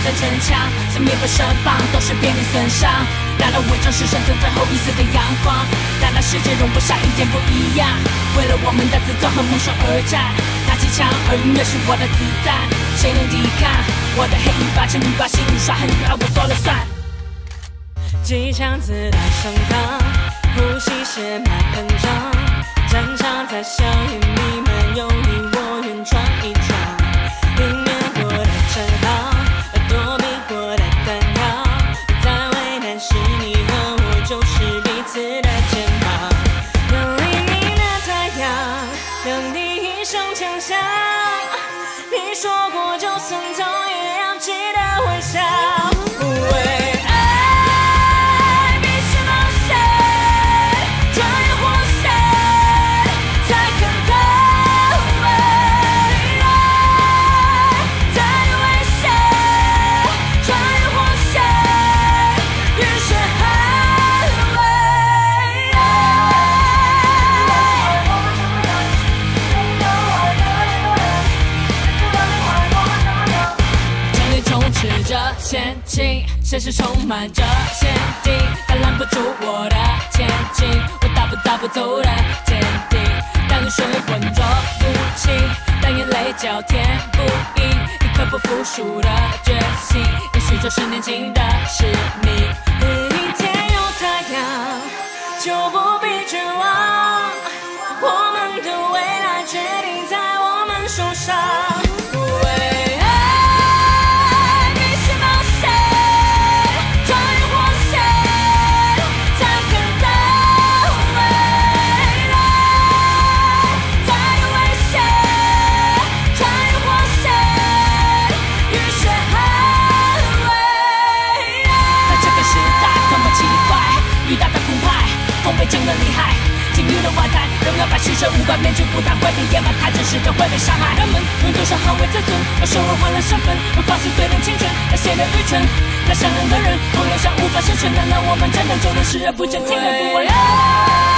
战城墙，生命和身旁都是濒临损伤。让那伪装是生存最后一丝的阳光，让那世界容不下一点不一样。为了我们的自尊和梦想而战，拿起枪，而音乐是我的子弹。谁能抵抗我的黑与白？情与把心与耍，恨与爱我说了算。 机枪子弹上膛，呼吸血脉喷张，战场在硝烟弥漫，有你我愿闯一闯。迎面过的战壕，躲避过的弹药，不再为难是你和我，就是彼此的肩膀。让黎明的太阳亮你一声枪响，你说过就算痛也要记得微笑。 前进，现实充满着限定，但拦不住我的前进。我大步走的坚定，当雨水浑浊不清，当眼泪交填不应，一颗不服输的决心，也许就是年轻的使命。 一天有太阳，就不必绝望，我们的未来决定在我们手上。 风被整得厉害，禁欲的外在，荣耀把牺牲无关，面具不但会被掩埋，太真实就会被伤害。人们用多少捍卫自尊，用羞辱换了身份，用放肆对待青春，那显得愚蠢。那善良的人，不留下无法生存，难道我们真的就能视而不见，听而不闻？